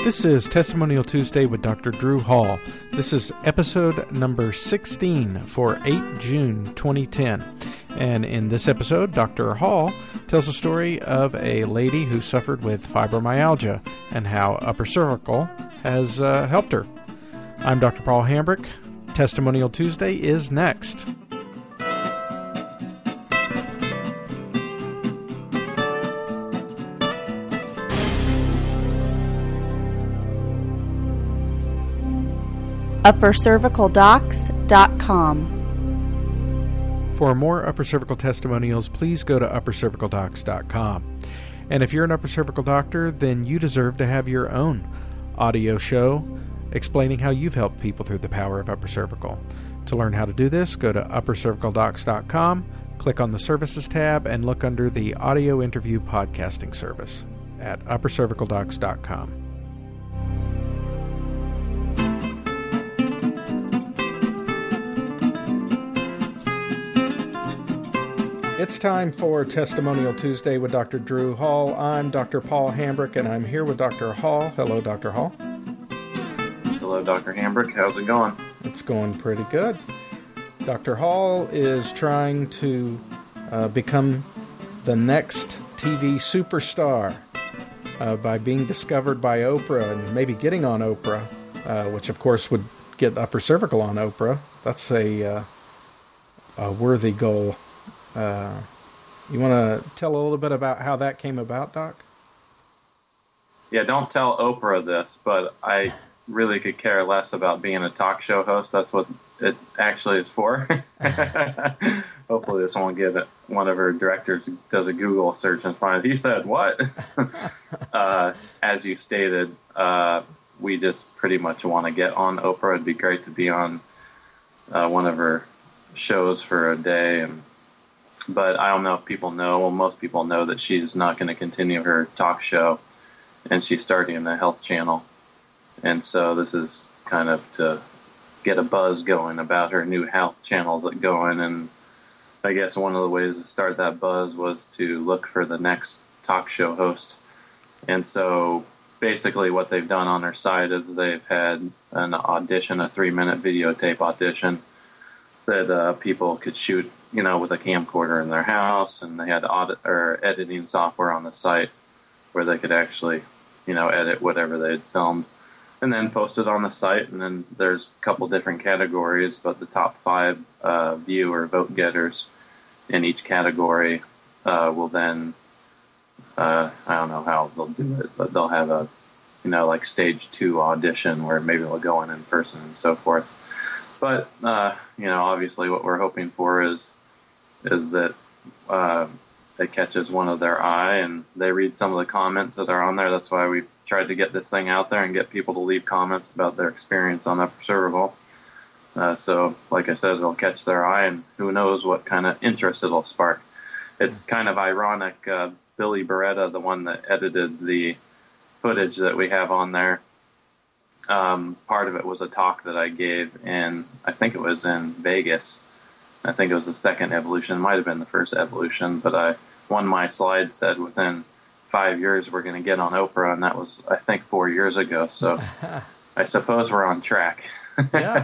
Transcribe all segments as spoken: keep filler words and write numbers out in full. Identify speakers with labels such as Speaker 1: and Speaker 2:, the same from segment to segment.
Speaker 1: This is Testimonial Tuesday with Doctor Drew Hall. This is episode number sixteen for the eighth of June twenty ten. And in this episode, Doctor Hall tells the story of a lady who suffered with fibromyalgia and how Upper Cervical has uh, helped her. I'm Doctor Paul Hambrick. Testimonial Tuesday is next.
Speaker 2: upper cervical docs dot com.
Speaker 1: For more upper cervical testimonials, please go to upper cervical docs dot com. And if you're an upper cervical doctor, then you deserve to have your own audio show explaining how you've helped people through the power of upper cervical. To learn how to do this, go to upper cervical docs dot com, click on the Services tab, and look under the Audio Interview Podcasting Service at upper cervical docs dot com. It's time for Testimonial Tuesday with Doctor Drew Hall. I'm Doctor Paul Hambrick, and I'm here with Doctor Hall. Hello, Doctor Hall.
Speaker 3: Hello, Doctor Hambrick. How's it going?
Speaker 1: It's going pretty good. Doctor Hall is trying to uh, become the next T V superstar uh, by being discovered by Oprah and maybe getting on Oprah, uh, which of course would get Upper Cervical on Oprah. That's a, uh, a worthy goal. Uh, you want to tell a little bit about how that came about, Doc?
Speaker 3: Yeah, don't tell Oprah this, but I really could care less about being a talk show host. That's what it actually is for. Hopefully this won't give it one of her directors does a Google search and find, he said what? uh, as you stated, uh, we just pretty much want to get on Oprah. It'd be great to be on uh, one of her shows for a day, and but I don't know if people know, well, most people know that she's not going to continue her talk show, and she's starting the health channel. And so this is kind of to get a buzz going about her new health channel that going. And I guess one of the ways to start that buzz was to look for the next talk show host. And so basically what they've done on her site is they've had an audition, a three-minute videotape audition that uh, people could shoot, you know, with a camcorder in their house, and they had audit or editing software on the site where they could actually, you know, edit whatever they had filmed and then post it on the site. And then there's a couple different categories, but the top five uh, view or vote getters in each category uh, will then, uh, I don't know how they'll do it, but they'll have a, you know, like stage two audition where maybe they'll go in in person and so forth. But, uh, you know, obviously what we're hoping for is is that uh, it catches one of their eye and they read some of the comments that are on there. That's why we tried to get this thing out there and get people to leave comments about their experience on Upper Cervical. Uh, so, like I said, it'll catch their eye, and who knows what kind of interest it'll spark. It's kind of ironic. Uh, Billy Beretta, the one that edited the footage that we have on there, Um, part of it was a talk that I gave in, I think it was in Vegas. I think it was the second evolution. It might have been the first evolution, but I, one of my slides said within five years we're going to get on Oprah, and that was, I think, four years ago. So I suppose we're on track.
Speaker 1: Yeah.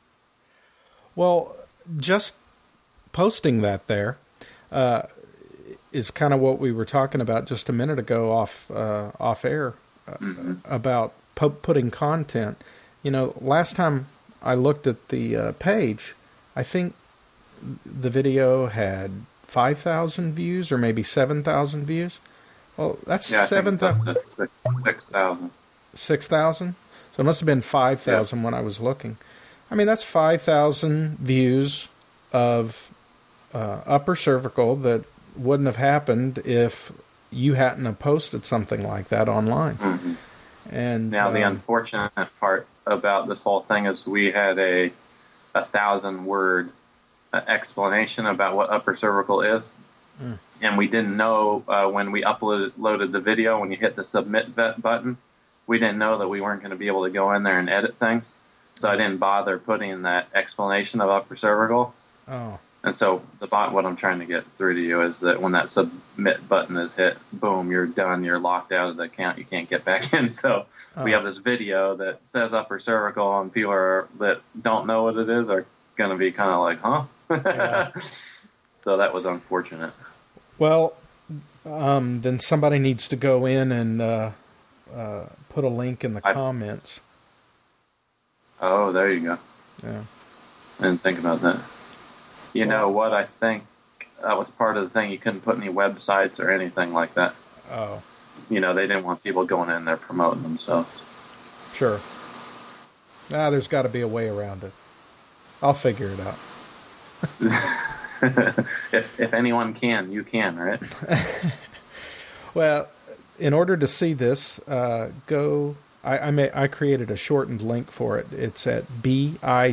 Speaker 1: Well, just posting that there uh, is kind of what we were talking about just a minute ago off uh, off air uh, mm-hmm. about putting content. You know, last time I looked at the uh, page, I think the video had five thousand views or maybe seven thousand views. Well, that's
Speaker 3: yeah,
Speaker 1: seven thousand.
Speaker 3: six thousand.
Speaker 1: six thousand? So it must have been five thousand yeah. when I was looking. I mean, that's five thousand views of uh, Upper Cervical that wouldn't have happened if you hadn't have posted something like that online.
Speaker 3: Mm-hmm.
Speaker 1: And
Speaker 3: now, the
Speaker 1: um,
Speaker 3: unfortunate part about this whole thing is we had a a thousand word uh, explanation about what Upper Cervical is, mm. and we didn't know uh, when we uploaded loaded the video. When you hit the submit button, we didn't know that we weren't going to be able to go in there and edit things. So I didn't bother putting that explanation of Upper Cervical.
Speaker 1: Oh.
Speaker 3: And so the bot, what I'm trying to get through to you is that when that submit button is hit, boom, you're done. You're locked out of the account. You can't get back in. So oh. we have this video that says upper cervical, and people are, that don't know what it is are going to be kind of like, huh? Yeah. So that was unfortunate.
Speaker 1: Well, um, then somebody needs to go in and uh, uh, put a link in the I, comments.
Speaker 3: Oh, there you go.
Speaker 1: Yeah.
Speaker 3: I didn't think about that. You well, know what? I think that was part of the thing. You couldn't put any websites or anything like that.
Speaker 1: Oh.
Speaker 3: You know, they didn't want people going in there promoting themselves.
Speaker 1: Sure. Ah, there's got to be a way around it. I'll figure it out.
Speaker 3: if if anyone can, you can, right?
Speaker 1: Well, in order to see this, uh, go. I I, may, I created a shortened link for it. It's at bit.ly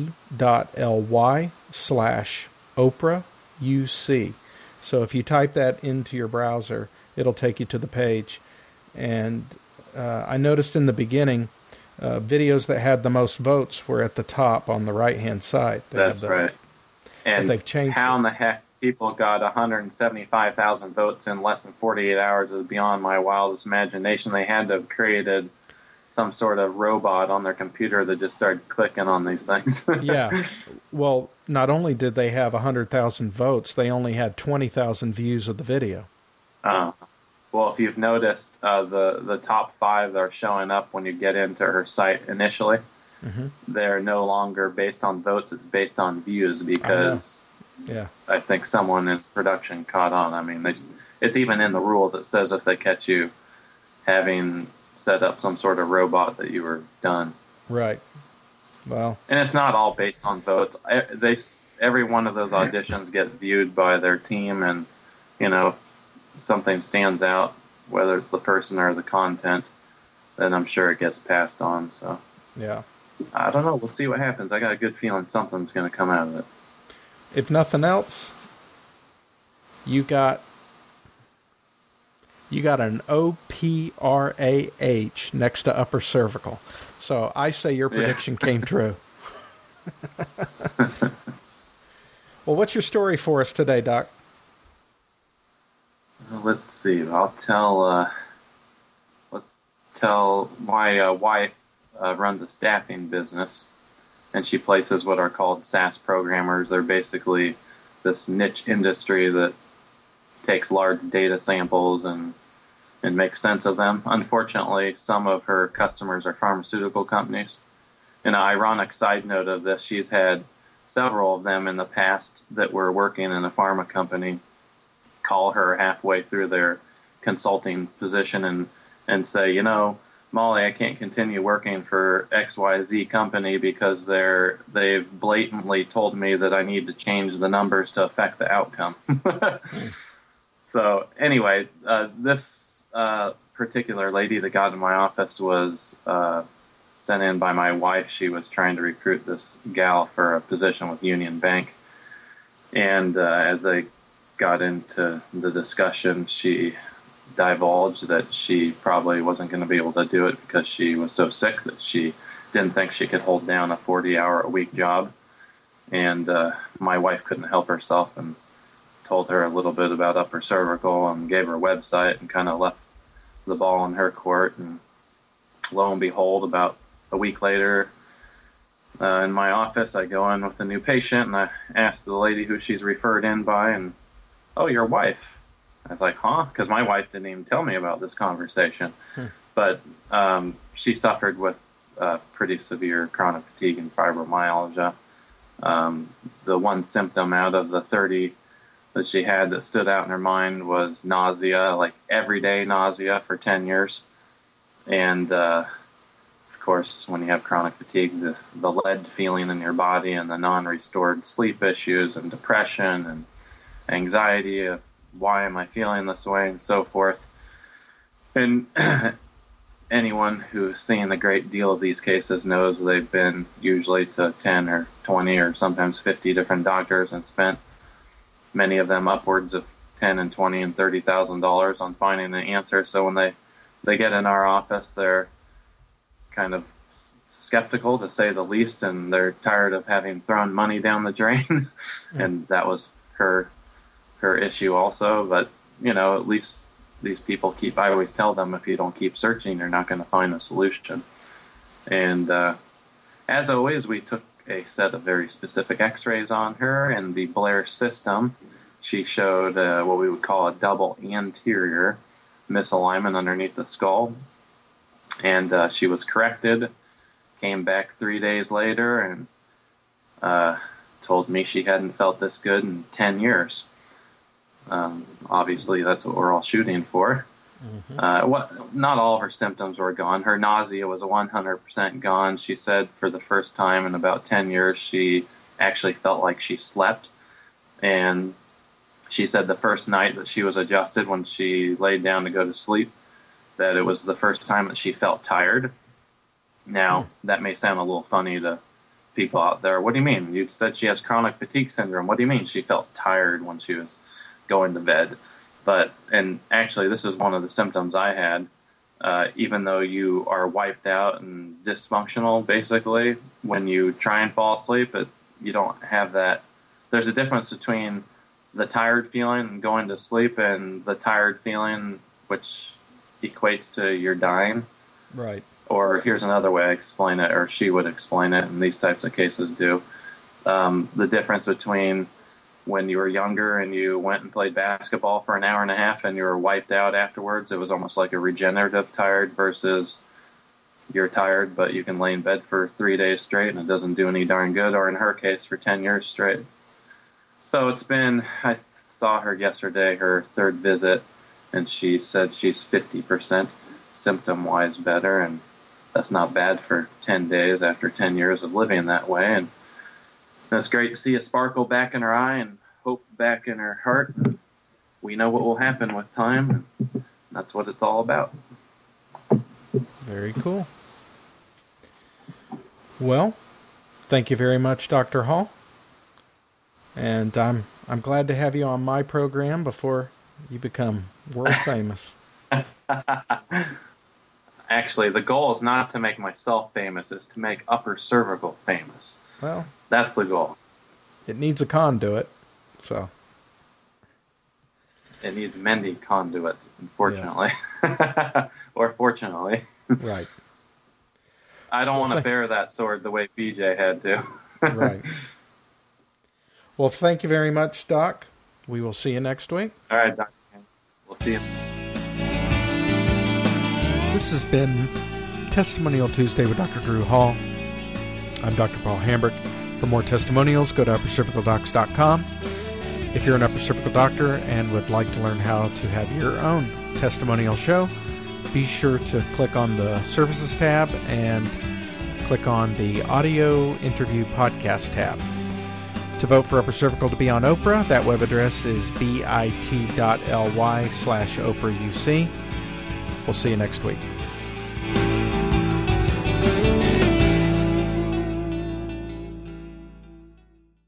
Speaker 1: slash Oprah U C. So if you type that into your browser, it'll take you to the page. And uh, I noticed in the beginning, uh, videos that had the most votes were at the top on the right-hand side. They
Speaker 3: That's
Speaker 1: the,
Speaker 3: right. And
Speaker 1: they've changed
Speaker 3: how
Speaker 1: it.
Speaker 3: in the heck people got one hundred seventy-five thousand votes in less than forty-eight hours is beyond my wildest imagination. They had to have created some sort of robot on their computer that just started clicking on these things.
Speaker 1: Yeah. Well, not only did they have one hundred thousand votes, they only had twenty thousand views of the video.
Speaker 3: Uh, well, if you've noticed, uh, the, the top five that are showing up when you get into her site initially, mm-hmm. they're no longer based on votes. It's based on views because
Speaker 1: I yeah,
Speaker 3: I think someone in production caught on. I mean, they, it's even in the rules. It says if they catch you having set up some sort of robot that you were done.
Speaker 1: Right. Well,
Speaker 3: and it's not all based on votes. I, they every one of those auditions get viewed by their team, and you know, if something stands out, whether it's the person or the content, then I'm sure it gets passed on. So
Speaker 1: yeah,
Speaker 3: I don't know. We'll see what happens. I got a good feeling something's going to come out of it.
Speaker 1: If nothing else, you got you got an O P R A H next to upper cervical. So I say your prediction yeah. came true. Well, what's your story for us today, Doc?
Speaker 3: Let's see. I'll tell. Uh, let's tell my uh, wife uh, runs a staffing business, and she places what are called S A S programmers. They're basically this niche industry that takes large data samples and and makes sense of them. Unfortunately, some of her customers are pharmaceutical companies. And an ironic side note of this, she's had several of them in the past that were working in a pharma company call her halfway through their consulting position and, and say, you know, Molly, I can't continue working for X Y Z company because they're, they've blatantly told me that I need to change the numbers to affect the outcome. So anyway, uh, this uh, particular lady that got in my office was uh, sent in by my wife. She was trying to recruit this gal for a position with Union Bank. And uh, as I got into the discussion, she divulged that she probably wasn't going to be able to do it because she was so sick that she didn't think she could hold down a forty-hour-a-week job. And uh, my wife couldn't help herself and told her a little bit about upper cervical and gave her a website and kind of left the ball in her court. And lo and behold, about a week later, uh, in my office, I go in with a new patient and I ask the lady who she's referred in by, and, oh, your wife. I was like, huh? Because my wife didn't even tell me about this conversation. Hmm. But um, she suffered with uh, pretty severe chronic fatigue and fibromyalgia. Um, the one symptom out of the thirty that she had that stood out in her mind was nausea, like everyday nausea for ten years. And, uh, of course, when you have chronic fatigue, the, the lead feeling in your body and the non-restored sleep issues and depression and anxiety of why am I feeling this way and so forth. And anyone who's seen a great deal of these cases knows they've been usually to ten or twenty or sometimes fifty different doctors and spent many of them upwards of ten and twenty and thirty thousand dollars on finding the answer. So when they, they get in our office, they're kind of skeptical, to say the least, and they're tired of having thrown money down the drain. And that was her her issue also. But, you know, at least these people keep, I always tell them, if you don't keep searching, you're not going to find a solution. And uh, as always, we took a set of very specific x-rays on her, and the Blair system, she showed uh, what we would call a double anterior misalignment underneath the skull. And uh, she was corrected, came back three days later, and uh, told me she hadn't felt this good in ten years. Um, obviously, that's what we're all shooting for. Mm-hmm. Uh, what, not all of her symptoms were gone. Her nausea was one hundred percent gone. She said for the first time in about ten years, she actually felt like she slept. And she said the first night that she was adjusted, when she laid down to go to sleep, that it was the first time that she felt tired. Now, that may sound a little funny to people out there. What do you mean? You said she has chronic fatigue syndrome. What do you mean she felt tired when she was going to bed? But, and actually, this is one of the symptoms I had. Uh, even though you are wiped out and dysfunctional, basically, when you try and fall asleep, it, you don't have that. There's a difference between the tired feeling and going to sleep and the tired feeling, which equates to you're dying.
Speaker 1: Right.
Speaker 3: Or here's another way I explain it, or she would explain it, and these types of cases do. Um, the difference between when you were younger and you went and played basketball for an hour and a half and you were wiped out afterwards, it was almost like a regenerative tired, versus you're tired, but you can lay in bed for three days straight and it doesn't do any darn good, or in her case, for ten years straight. So it's been, I saw her yesterday, her third visit, and she said she's fifty percent symptom-wise better, and that's not bad for ten days after ten years of living that way. And it's great to see a sparkle back in her eye and hope back in her heart. We know what will happen with time, and that's what it's all about.
Speaker 1: Very cool. Well, thank you very much, Doctor Hall. And I'm I'm glad to have you on my program before you become world famous.
Speaker 3: Actually, the goal is not to make myself famous, it's to make upper cervical famous.
Speaker 1: Well,
Speaker 3: that's the goal.
Speaker 1: It needs a conduit, so.
Speaker 3: It needs many conduits, unfortunately. Yeah. Or fortunately.
Speaker 1: Right.
Speaker 3: I don't
Speaker 1: well,
Speaker 3: want to
Speaker 1: th-
Speaker 3: bear that sword the way B J had to.
Speaker 1: Right. Well, thank you very much, Doc. We will see you next week.
Speaker 3: All right, Doc. We'll see you.
Speaker 1: This has been Testimonial Tuesday with Doctor Drew Hall. I'm Doctor Paul Hambrick. For more testimonials, go to upper cervical docs dot com. If you're an upper cervical doctor and would like to learn how to have your own testimonial show, be sure to click on the Services tab and click on the Audio Interview Podcast tab. To vote for Upper Cervical to be on Oprah, that web address is bit.ly slash Oprah UC. We'll see you next week.